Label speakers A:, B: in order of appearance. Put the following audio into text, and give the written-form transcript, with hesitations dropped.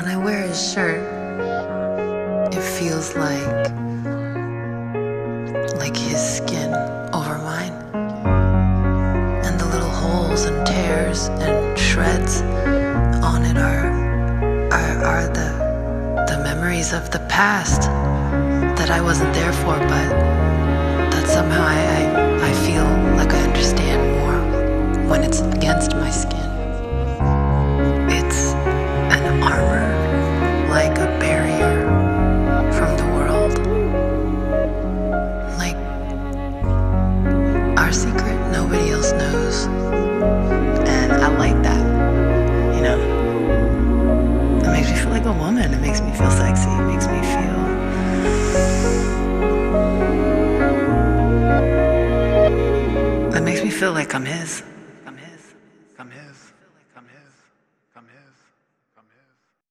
A: When I wear his shirt, it feels like his skin over mine. And the little holes and tears and shreds on it are the memories of the past that I wasn't there for, but that somehow I feel like I understand more when it's against my skin. It's an armor, like a barrier from the world. Like our secret, nobody else knows. And I like that, you know? It makes me feel like a woman. It makes me feel sexy. It makes me feel... It makes me feel like I'm his.